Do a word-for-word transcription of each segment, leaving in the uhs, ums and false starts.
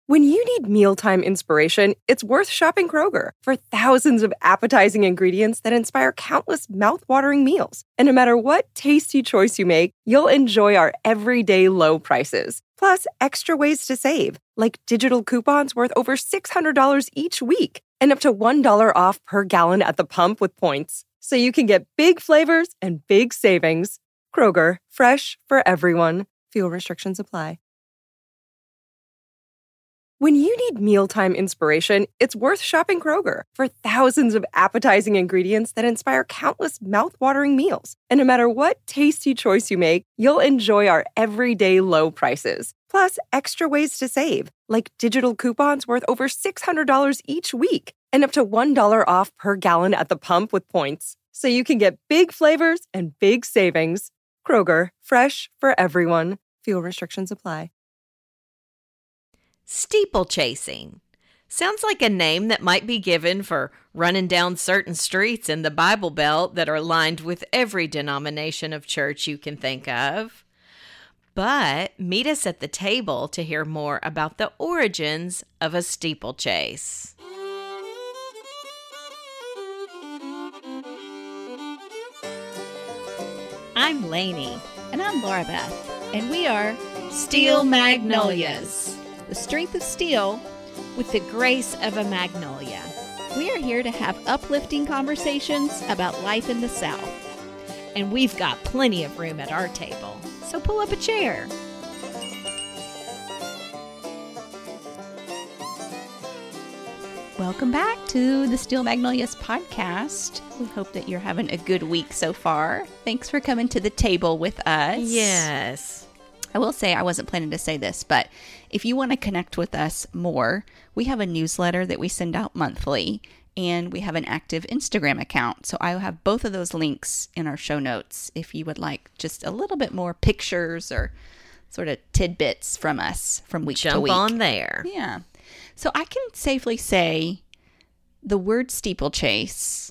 When you need mealtime inspiration, it's worth shopping Kroger for thousands of appetizing ingredients that inspire countless mouth-watering meals. And no matter what tasty choice you make, you'll enjoy our everyday low prices. Plus, extra ways to save, like digital coupons worth over six hundred dollars each week and up to one dollar off per gallon at the pump with points. So you can get big flavors and big savings. Kroger, fresh for everyone. Fuel restrictions apply. When you need mealtime inspiration, it's worth shopping Kroger for thousands of appetizing ingredients that inspire countless mouth-watering meals. And no matter what tasty choice you make, you'll enjoy our everyday low prices. Plus, extra ways to save, like digital coupons worth over six hundred dollars each week and up to one dollar off per gallon at the pump with points. So you can get big flavors and big savings. Kroger, fresh for everyone. Fuel restrictions apply. Steeplechasing. Sounds like a name that might be given for running down certain streets in the Bible Belt that are lined with every denomination of church you can think of. But meet us at the table to hear more about the origins of a steeplechase. I'm Lainey. And I'm Laura Beth. And we are Steel Magnolias. The strength of steel With the grace of a magnolia. We are here to have uplifting conversations about life in the South. And we've got plenty of room at our table. So pull up a chair. Welcome back to the Steel Magnolias podcast. We hope that you're having a good week so far. Thanks for coming to the table with us. Yes. I will say, I wasn't planning to say this, but if you want to connect with us more, we have a newsletter that we send out monthly, and we have an active Instagram account. So I will have both of those links in our show notes if you would like just a little bit more pictures or sort of tidbits from us from week Jump to week. Jump on there. Yeah. So I can safely say the word steeplechase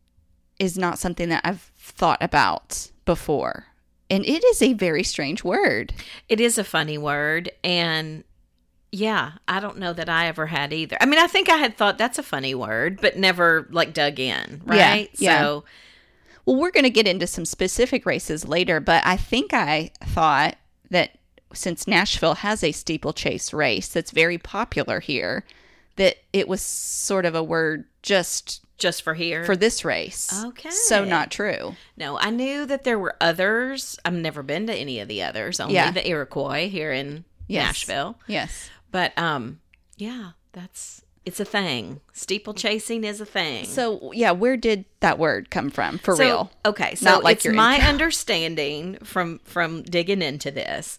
is not something that I've thought about before. And it is a very strange word. It is a funny word. And yeah, I don't know that I ever had either. I mean, I think I had thought that's a funny word, but never like dug in, right? Yeah, yeah. So, well, we're going to get into some specific races later, but I think I thought that since Nashville has a steeplechase race that's very popular here, that it was sort of a word just just for here for this race. Okay. So not true. No, I knew that there were others. I've never been to any of the others, only Yeah. the Iroquois here in Yes. Nashville. Yes. But um yeah, that's it's a thing. Steeplechasing is a thing. So, yeah, where did that word come from for So, real? Okay, so Not like it's you're my in- understanding from from digging into this.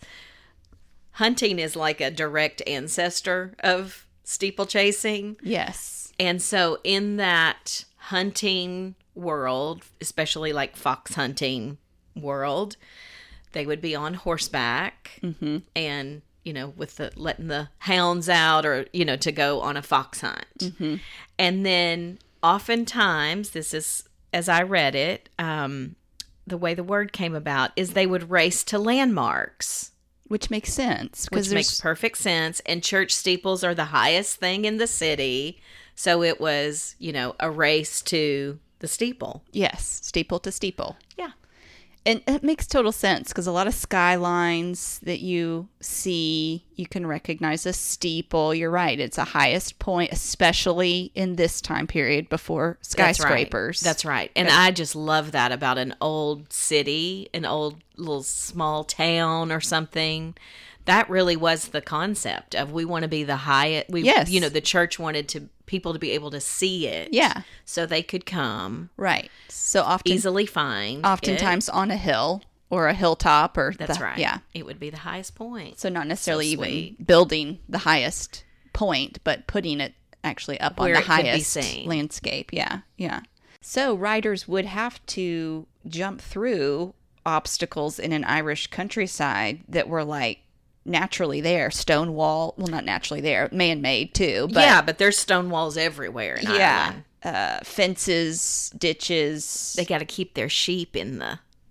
Hunting is like a direct ancestor of steeplechasing. Yes. And so in that hunting world, especially like fox hunting world, they would be on horseback Mm-hmm. and, you know, with the letting the hounds out or, you know, to go on a fox hunt. Mm-hmm. And then oftentimes, this is, as I read it, um, the way the word came about is they would race to landmarks. Which makes sense. Which makes perfect sense. And church steeples are the highest thing in the city. So it was, you know, a race to the steeple. Yes, steeple to steeple. Yeah. And it makes total sense because a lot of skylines that you see, you can recognize a steeple. You're right. It's a highest point, especially in this time period before skyscrapers. That's right. That's right. And I just love that about an old city, an old little small town or something. That really was the concept of we want to be the highest. We, yes. You know, the church wanted to people to be able to see it. Yeah. So they could come. Right. So often easily find Oftentimes it. on a hill or a hilltop or That's the, right. Yeah. It would be the highest point. So not necessarily So even building the highest point, but putting it actually up Where on the it could be highest seen. landscape. Yeah. Yeah. So riders would have to jump through obstacles in an Irish countryside that were like naturally there. Stone wall, well, not naturally there, man-made too. But yeah, but there's stone walls everywhere in yeah, Ireland. uh, fences, ditches. They got to keep their sheep in the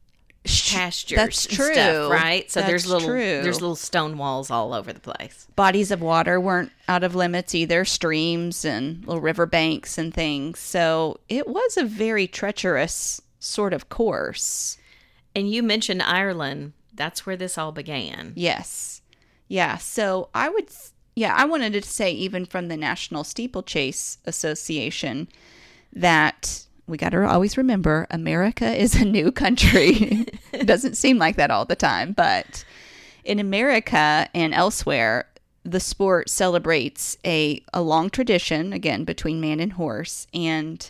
pastures That's and true. stuff, right? So That's there's little true. there's little stone walls all over the place. Bodies of water weren't out of limits either, streams and little river banks and things. So it was a very treacherous sort of course. And you mentioned Ireland. That's where this all began. Yes. Yeah. So I would, yeah, I wanted to say, even from the National Steeplechase Association, that we got to always remember America is a new country. It doesn't seem like that all the time, but in America and elsewhere, the sport celebrates a, a long tradition, again, between man and horse. And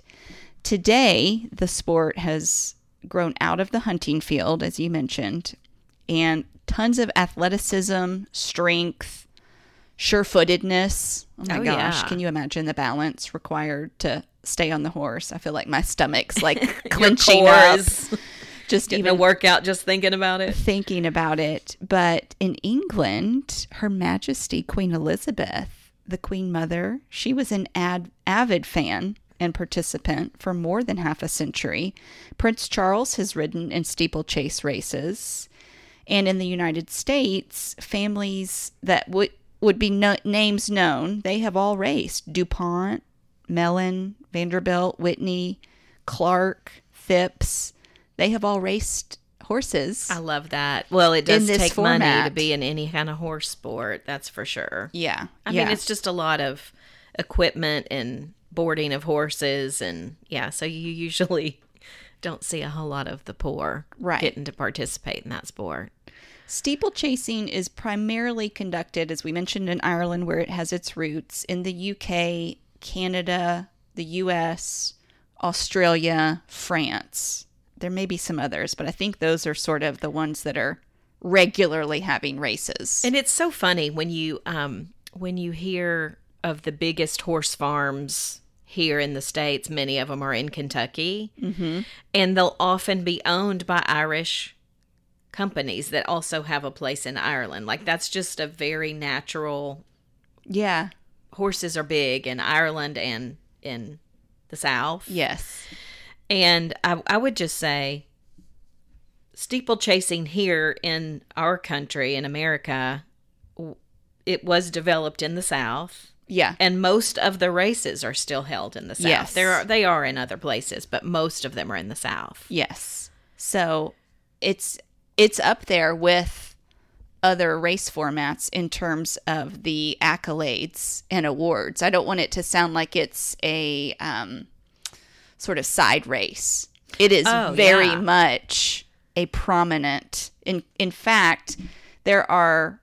today, the sport has grown out of the hunting field, as you mentioned, and tons of athleticism, strength, sure-footedness. Oh my Oh, gosh, yeah. can you imagine the balance required to stay on the horse? I feel like my stomach's like clenching Your core up. is Just getting even a workout just thinking about it. thinking about it. But in England, Her Majesty Queen Elizabeth, the Queen Mother, she was an ad- avid fan and participant for more than half a century. Prince Charles has ridden in steeplechase races. And in the United States, families that would would be no- names known, they have all raced. DuPont, Mellon, Vanderbilt, Whitney, Clark, Phipps. They have all raced horses. I love that. Well, it does In this take money to format. be in any kind of horse sport. That's for sure. Yeah. I yeah. mean, it's just a lot of equipment and boarding of horses. And yeah, so you usually don't see a whole lot of the poor Right. getting to participate in that sport. Steeplechasing is primarily conducted, as we mentioned, in Ireland, where it has its roots, in the U K, Canada, the U S, Australia, France. There may be some others, but I think those are sort of the ones that are regularly having races. And it's so funny when you um, when you hear of the biggest horse farms here in the States. Many of them are in Kentucky, mm-hmm. and they'll often be owned by Irish companies that also have a place in Ireland. Like, that's just a very natural. Yeah. Horses are big in Ireland and in the South. Yes. And I, I would just say steeplechasing here in our country, in America, w- it was developed in the South. Yeah. And most of the races are still held in the South. Yes. There are, they are in other places, but most of them are in the South. Yes. So it's it's up there with other race formats in terms of the accolades and awards. I don't want it to sound like it's a um, sort of side race. It is Oh, very yeah. much a prominent. In in fact, there are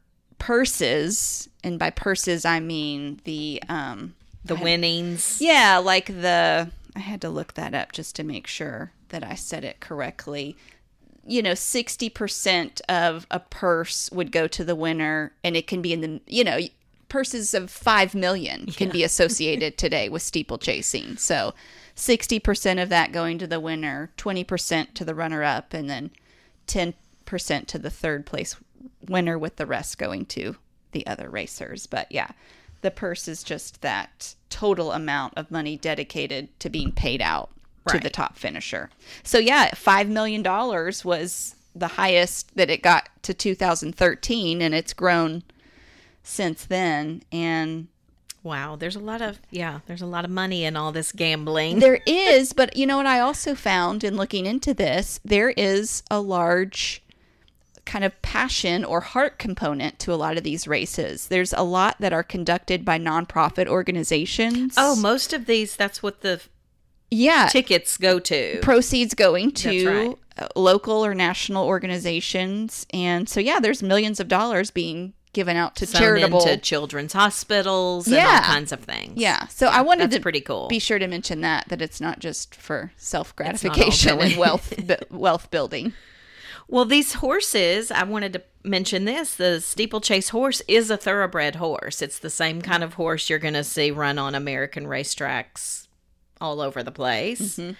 purses, and by purses I mean the um, The winnings. yeah, like the, I had to look that up just to make sure that I said it correctly. You know, sixty percent of a purse would go to the winner, and it can be in the, you know, purses of five million can be associated today with steeplechasing. So sixty percent of that going to the winner, twenty percent to the runner up, and then ten percent to the third place winner, with the rest going to the other racers. But yeah, the purse is just that total amount of money dedicated to being paid out to Right. the top finisher. So yeah, five million dollars was the highest that it got to two thousand thirteen, and it's grown since then. And Wow, there's a lot of, yeah, there's a lot of money in all this gambling. there is, but you know what I also found in looking into this, there is a large kind of passion or heart component to a lot of these races. There's a lot that are conducted by nonprofit organizations. Oh, most of these, that's what the yeah. tickets go to. Proceeds going That's to right. uh, local or national organizations. And so, yeah, there's millions of dollars being given out to Sewn charitable. into children's hospitals and Yeah. all kinds of things. Yeah. So I wanted that's to pretty cool. be sure to mention that, that it's not just for It's not all self-gratification and going- wealth, bu- wealth building. Well, these horses, I wanted to mention this. The steeplechase horse is a thoroughbred horse. It's the same kind of horse you're going to see run on American racetracks all over the place. Mm-hmm.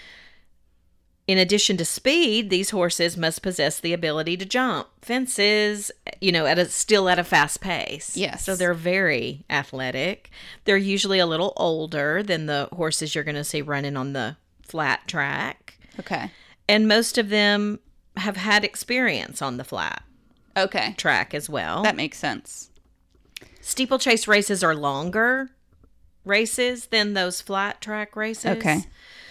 In addition to speed, these horses must possess the ability to jump fences, you know, at a still at a fast pace. Yes. So they're very athletic. They're usually a little older than the horses you're going to see running on the flat track. Okay. And most of them have had experience on the flat Okay. track as well. That makes sense. Steeplechase races are longer races than those flat track races. Okay.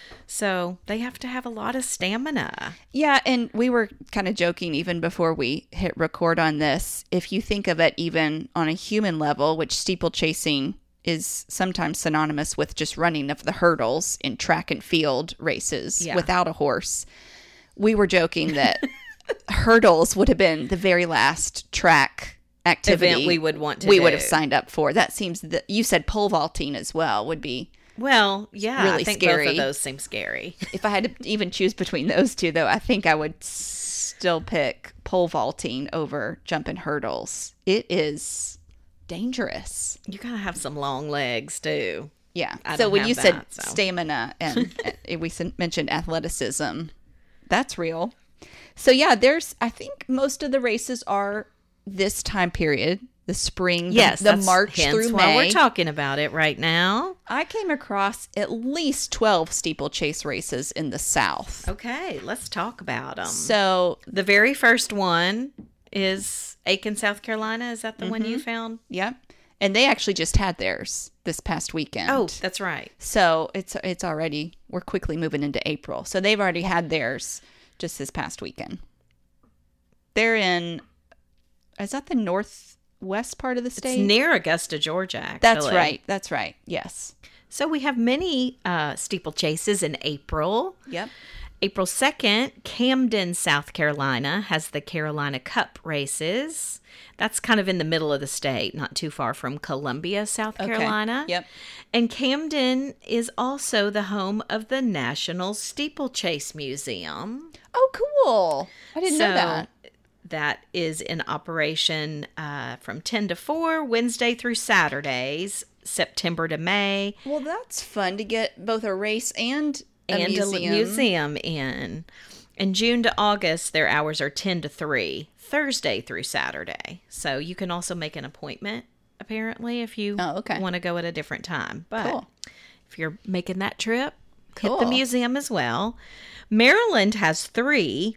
So they have to have a lot of stamina. Yeah, and we were kind of joking even before we hit record on this. If you think of it even on a human level, which steeplechasing is sometimes synonymous with just running of the hurdles in track and field races Yeah. without a horse, we were joking that hurdles would have been the very last track activity Event we would want to we do. would have signed up for. That seems that you said pole vaulting as well would be. Well, yeah, Really I think scary. both of those seem scary. If I had to even choose between those two, though, I think I would still pick pole vaulting over jumping hurdles. It is dangerous. You gotta have some long legs too. Yeah. I so don't when have you said that, so. stamina and uh, we s- mentioned athleticism, that's real. So yeah, there's, I think most of the races are this time period, the spring, the, Yes, the that's March hence through why May. we're talking about it right now. I came across at least twelve steeplechase races in the South. Okay, let's talk about them. So The very first one is Aiken, South Carolina. Is that the one you found? Yep. And they actually just had theirs this past weekend. Oh, that's right. So it's it's already, we're quickly moving into April. So they've already had theirs just this past weekend. They're in, is that the northwest part of the state? It's near Augusta, Georgia, actually. That's right. That's right. Yes. So we have many uh, steeplechases in April. Yep. April second, Camden, South Carolina has the Carolina Cup races. That's kind of in the middle of the state, not too far from Columbia, South Okay. Carolina. Yep. And Camden is also the home of the National Steeplechase Museum. Oh, cool. I didn't know that. That is in operation uh, from ten to four, Wednesday through Saturdays, September to May. Well, that's fun to get both a race and a and museum. a museum in. In June to August, their hours are ten to three, Thursday through Saturday. So you can also make an appointment, apparently, if you Oh, okay. want to go at a different time. But Cool. if you're making that trip, Cool. hit the museum as well. Maryland has three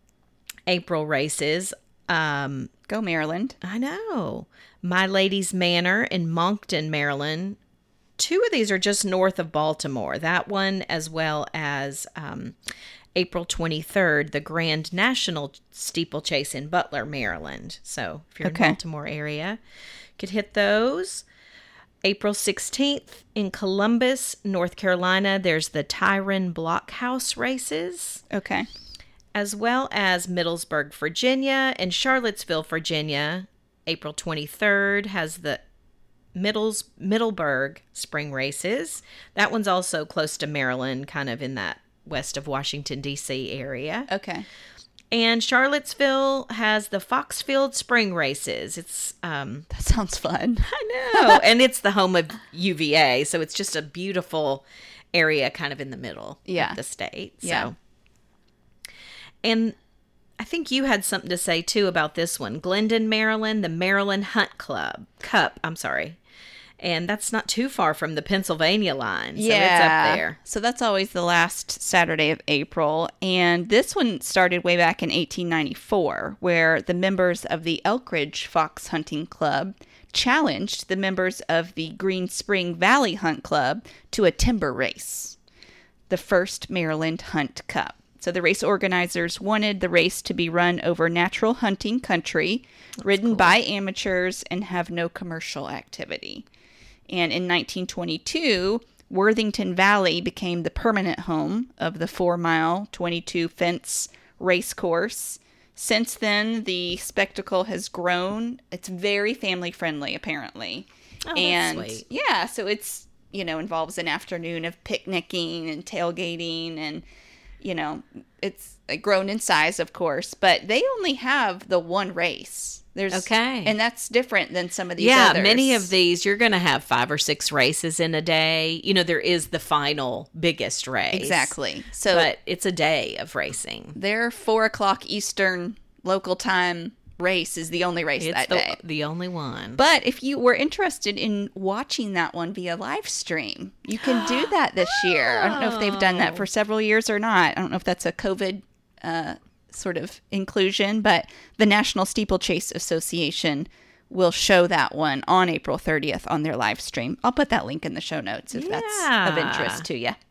April races. Um, Go Maryland. I know. My Lady's Manor in Moncton, Maryland. Two of these are just north of Baltimore. That one, as well as um, April twenty-third, the Grand National Steeplechase in Butler, Maryland. So if you're Okay. in the Baltimore area, you could hit those. April sixteenth in Columbus, North Carolina, there's the Tyron Blockhouse races, Okay. as well as Middlesburg, Virginia, and Charlottesville, Virginia. April twenty-third has the Middles Middleburg Spring Races. That one's also close to Maryland, kind of in that west of Washington, D C area. Okay. And Charlottesville has the Foxfield Spring Races. It's, um, That sounds fun. I know, and it's the home of U V A, so it's just a beautiful area kind of in the middle Yeah. of the state. Yeah. So. And I think you had something to say too about this one. Glendon, Maryland, the Maryland Hunt Club Cup. I'm sorry. And that's not too far from the Pennsylvania line. So it's up there. So that's always the last Saturday of April. And this one started way back in eighteen ninety-four, where the members of the Elkridge Fox Hunting Club challenged the members of the Green Spring Valley Hunt Club to a timber race, the first Maryland Hunt Cup. So the race organizers wanted the race to be run over natural hunting country, ridden by amateurs, and have no commercial activity. And in nineteen twenty-two, Worthington Valley became the permanent home of the four-mile, twenty-two fence race course. Since then, the spectacle has grown. It's very family-friendly, apparently. Oh, that's and sweet. yeah, so it's, you know, involves an afternoon of picnicking and tailgating and, you know, it's grown in size, of course, but they only have the one race. There's Okay. And that's different than some of these Yeah, others. many of these, you're going to have five or six races in a day. You know, there is the final biggest race. Exactly. So But it's a day of racing. their four o'clock Eastern local time race is the only race It's that the, day. the only one. But if you were interested in watching that one via live stream, you can do that this year. I don't know if they've done that for several years or not. I don't know if that's a COVID uh, sort of inclusion, but the National Steeplechase Association will show that one on April thirtieth on their live stream. I'll put that link in the show notes if Yeah. that's of interest to you.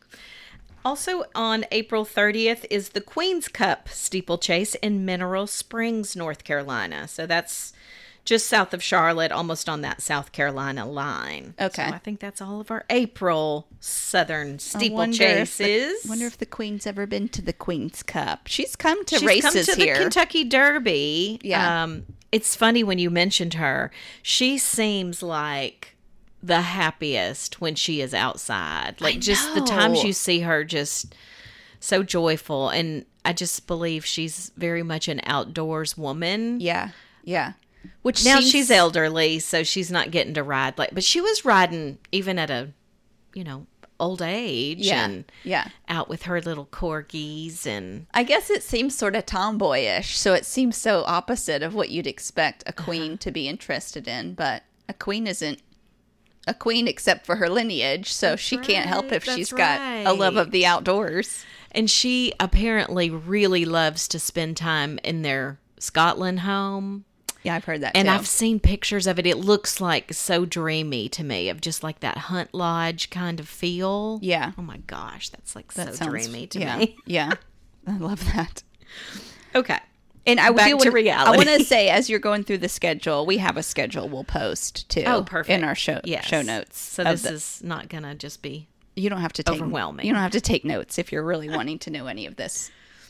Also on April thirtieth is the Queen's Cup Steeplechase in Mineral Springs, North Carolina. So that's just south of Charlotte, almost on that South Carolina line. Okay. So I think that's all of our April Southern I wonder if the- steeplechases. wonder if the Queen's ever been to the Queen's Cup. She's come to She's races come to here. the Kentucky Derby. Yeah. Um, it's funny when you mentioned her. She seems like the happiest when she is outside. Like I just the times know. you see her just so joyful. And I just believe she's very much an outdoors woman. Yeah, yeah. Which Now seems- she's elderly, so she's not getting to ride like, but she was riding even at a, you know, old age Yeah, and yeah. out with her little corgis and I guess it seems sort of tomboyish, so it seems so opposite of what you'd expect a queen to be interested in. But a queen isn't a queen except for her lineage, so she can't help right, if she's that's got a love right. of the outdoors. And she apparently really loves to spend time in their Scotland home. Yeah, I've heard that And too. I've seen pictures of it. It looks like so dreamy to me, of just like that Hunt Lodge kind of feel. Yeah. Oh my gosh, that's like that so sounds dreamy to yeah, me. Yeah, I love that. Okay. And I Back do to wanna- reality. I want to say, as you're going through the schedule, we have a schedule we'll post too. Oh, perfect. In our show Yes. show notes. So of this the- is not going to just be you don't have to take overwhelming. You don't have to take notes if you're really wanting to know any of this.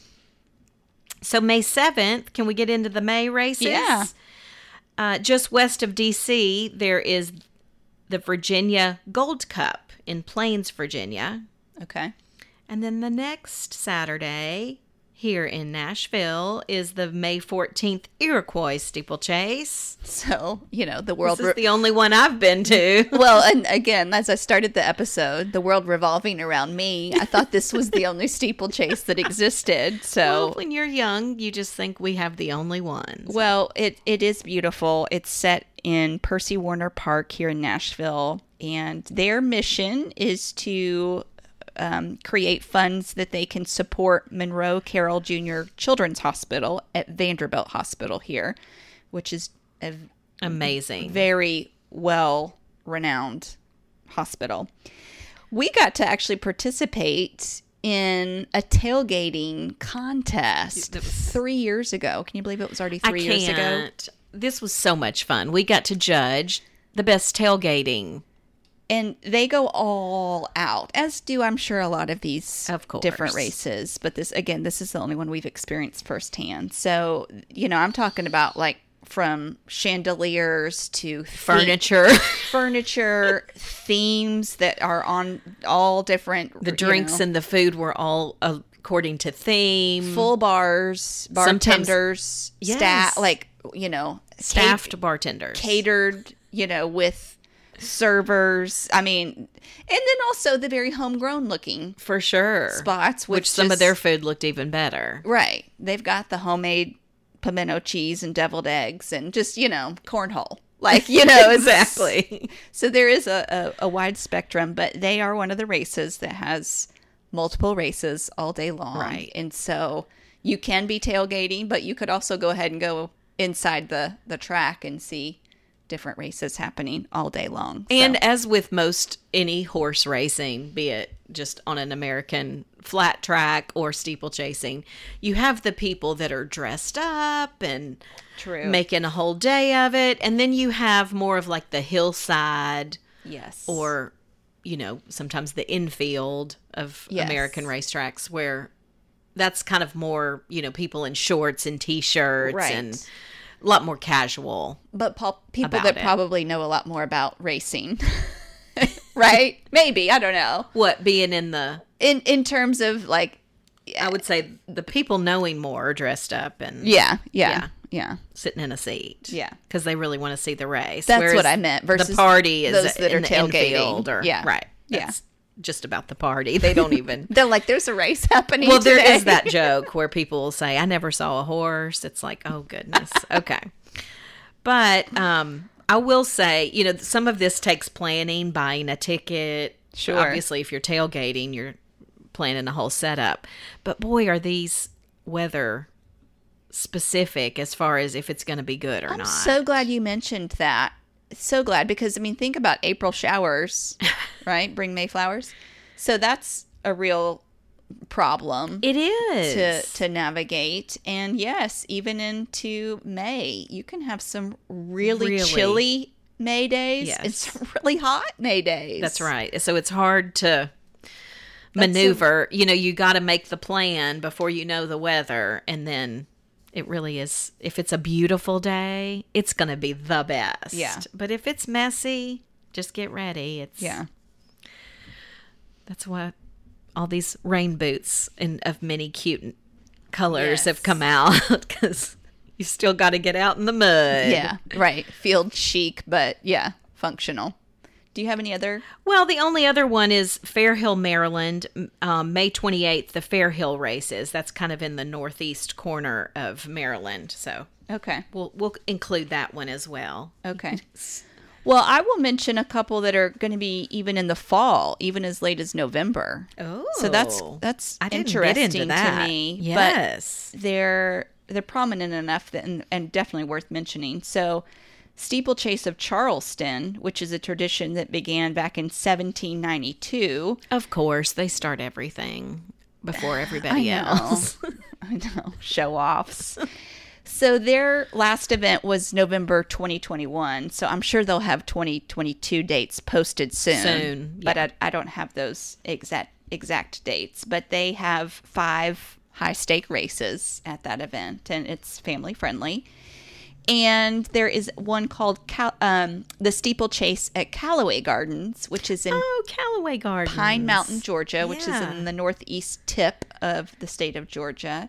So May seventh, can we get into the May races? Yeah. Uh, just west of D C, there is the Virginia Gold Cup in Plains, Virginia. Okay. And then the next Saturday here in Nashville is the May fourteenth Iroquois Steeplechase. So, you know, the world. This is the only one I've been to. well, and again, as I started the episode, the world revolving around me, I thought this was the only steeplechase that existed. So, Well, when you're young, you just think we have the only ones. well, it, it is beautiful. It's set in Percy Warner Park here in Nashville, and their mission is to um, create funds that they can support Monroe Carroll Junior Children's Hospital at Vanderbilt Hospital here, which is a Amazing. very well renowned hospital. We got to actually participate in a tailgating contest three years ago. Can you believe it was already three I years ago? can't. This was so much fun. We got to judge the best tailgating. And they go all out, as do I'm sure a lot of these Of course. different races. But this, again, this is the only one we've experienced firsthand. So, you know, I'm talking about like from chandeliers to the- Furniture. furniture, themes that are on all different. The drinks and the food were all according to theme. full bars, Sometimes- bartenders, Yes. staff, like, you know, Staffed cat- bartenders. catered, you know, with servers. I mean, and then also the very homegrown looking For sure. spots, Which which some of just- their food looked even better. right. They've got the homemade pimento cheese and deviled eggs and just, you know, cornhole. Like, you know, it's- Exactly. So there is a, a, a wide spectrum, but they are one of the races that has multiple races all day long. Right. And so you can be tailgating, but you could also go ahead and go inside the, the track and see different races happening all day long. And So- as with most any horse racing, be it just on an American flat track or steeplechasing, you have the people that are dressed up and True. making a whole day of it. And then you have more of like the hillside yes. or, you know, sometimes the infield of Yes. American racetracks where that's kind of more, you know, people in shorts and t-shirts Right. and a lot more casual. but po- people about that it. probably know a lot more about racing. Right? Maybe, I don't know. What, being in the, In in terms of like I would say the people knowing more are dressed up and yeah, yeah. Yeah. Yeah. sitting in a seat. Yeah. Because they really want to see the race. That's Whereas what I meant, versus the party is those that in are the tailgating. infield or, Yeah. Right. Yeah. That's just about the party. They don't even. They're like, there's a race happening. Well, there today. is that joke where people will say, I never saw a horse. It's like, oh, goodness. Okay. But um, I will say, you know, some of this takes planning, buying a ticket. Sure. Obviously, if you're tailgating, you're planning a whole setup. But boy, are these weather specific as far as if it's going to be good or I'm not. so glad you mentioned that. So glad, because I mean, think about April showers, right? Bring May flowers. So that's a real problem. It is to to navigate. And yes, even into May, you can have some really, Really. chilly May days Yes. and some really hot May days. That's right. So it's hard to maneuver. You know, you got to make the plan before you know the weather, and then it really is. If it's a beautiful day, it's going to be the best. Yeah. But if it's messy, just get ready. It's Yeah. That's why all these rain boots in of many cute colors Yes. have come out, because you still got to get out in the mud. Yeah, right. Field chic, but yeah, functional. Do you have any other? Well, the only other one is Fair Hill, Maryland, um, May twenty-eighth, the Fair Hill races. That's kind of in the northeast corner of Maryland. So Okay. we'll we'll include that one as well. Okay. Well, I will mention a couple that are going to be even in the fall, even as late as November. Oh, So that's that's I didn't interesting get into that. to me. Yes. But they're they're prominent enough that, and, and definitely worth mentioning. So Steeplechase of Charleston, which is a tradition that began back in seventeen ninety-two. Of course, they start everything before everybody I know. else. I know, show offs. So their last event was November twenty twenty-one. So I'm sure they'll have twenty twenty-two dates posted soon. Soon, But yeah. I, I don't have those exact exact dates. But they have five high stake races at that event, and it's family friendly. And there is one called Cal- um, the Steeplechase at Callaway Gardens, which is in Oh, Callaway Gardens. Pine Mountain, Georgia, which is Yeah. in the northeast tip of the state of Georgia.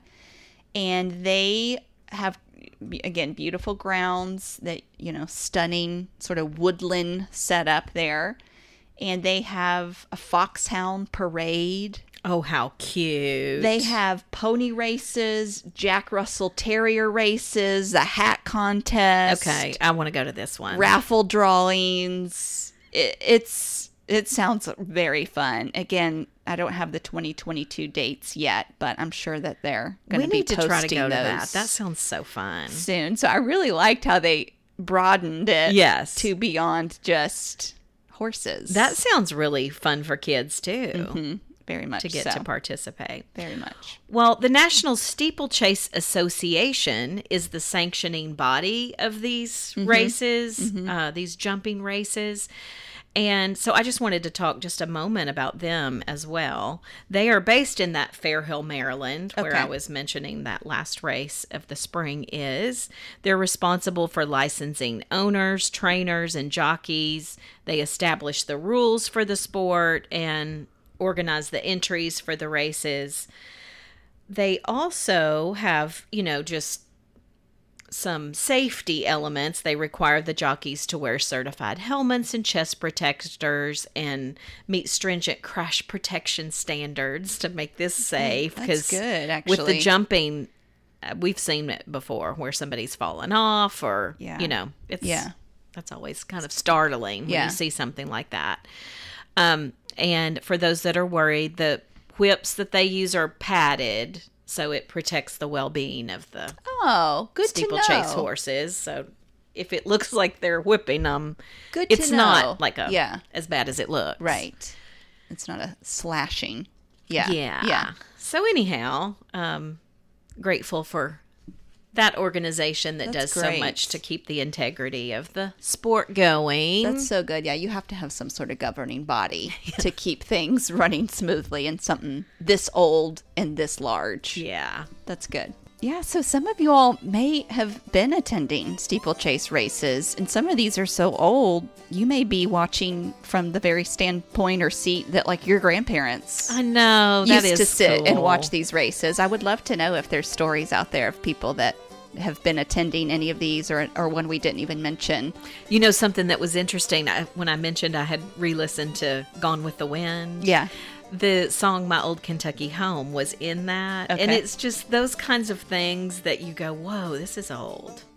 And they have, again, beautiful grounds, that, you know, stunning sort of woodland setup there. And they have a foxhound parade. Oh, how cute. They have pony races, Jack Russell Terrier races, a hat contest. Okay, I want to go to this one. Raffle drawings. It, it's it sounds very fun. Again, I don't have the twenty twenty-two dates yet, but I'm sure that they're going We to be need to posting try to go to those that. That sounds so fun. soon. So I really liked how they broadened it Yes. to beyond just horses. That sounds really fun for kids too, Mhm. Very much to get so. to participate. Very much. Well, the National Steeplechase Association is the sanctioning body of these races, Uh, these jumping races. And so I just wanted to talk just a moment about them as well. They are based in that Fair Hill, Maryland, where Okay. I was mentioning that last race of the spring is. They're responsible for licensing owners, trainers, and jockeys. They establish the rules for the sport and organize the entries for the races. They also have, you know, just some safety elements. They require the jockeys to wear certified helmets and chest protectors and meet stringent crash protection standards to make this safe. That's 'Cause good, with the actually. jumping, uh, we've seen it before where somebody's fallen off, or, Yeah. you know, it's, Yeah. that's always kind of startling when Yeah. you see something like that. Um, and for those that are worried, the whips that they use are padded, so it protects the well-being of the Oh, good to know. steeplechase horses. So if it looks like they're whipping them, Good to it's know. not like a Yeah. as bad as it looks. Right. It's not a slashing. Yeah. Yeah. Yeah. So anyhow, um, grateful for that organization that That's does so great. much to keep the integrity of the sport going. That's so good. Yeah, you have to have some sort of governing body to keep things running smoothly in something this old and this large. yeah. That's good. Yeah, so some of you all may have been attending steeplechase races, and some of these are so old, you may be watching from the very standpoint or seat that, like, your grandparents I know. That used is to sit and cool. watch these races. I would love to know if there's stories out there of people that have been attending any of these, or or one we didn't even mention. You know, something that was interesting I, when I mentioned I had re-listened to Gone with the Wind. Yeah. The song My Old Kentucky Home was in that. And Okay. it's just those kinds of things that you go, whoa, this is old.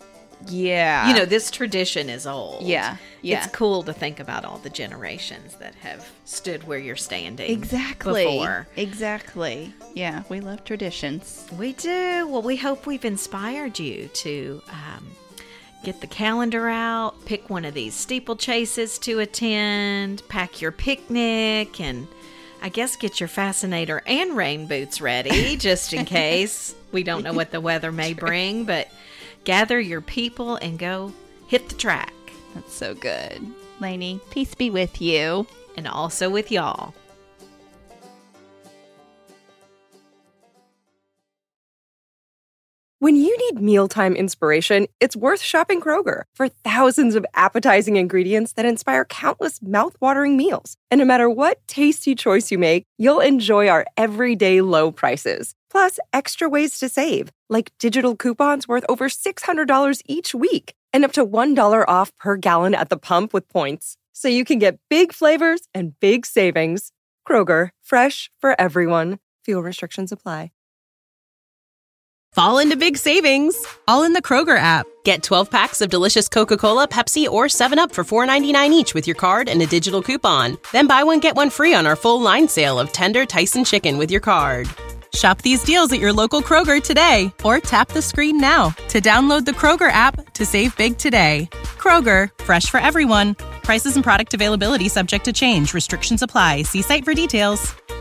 Yeah. You know, this tradition is old. Yeah. Yeah. It's cool to think about all the generations that have stood where you're standing. Exactly. Before. Exactly. Yeah, we love traditions. We do. Well, we hope we've inspired you to um, get the calendar out, pick one of these steeplechases to attend, pack your picnic, and I guess get your fascinator and rain boots ready just in case. We don't know what the weather may bring, but gather your people and go hit the track. That's so good. Lainey, peace be with you. And also with y'all. When you need mealtime inspiration, it's worth shopping Kroger for thousands of appetizing ingredients that inspire countless mouth-watering meals. And no matter what tasty choice you make, you'll enjoy our everyday low prices. Plus, extra ways to save, like digital coupons worth over six hundred dollars each week and up to one dollar off per gallon at the pump with points. So you can get big flavors and big savings. Kroger, fresh for everyone. Fuel restrictions apply. Fall into big savings, all in the Kroger app. Get twelve packs of delicious Coca-Cola, Pepsi, or seven up for four ninety-nine each with your card and a digital coupon. Then buy one, get one free on our full line sale of tender Tyson chicken with your card. Shop these deals at your local Kroger today, or tap the screen now to download the Kroger app to save big today. Kroger, fresh for everyone. Prices and product availability subject to change. Restrictions apply. See site for details.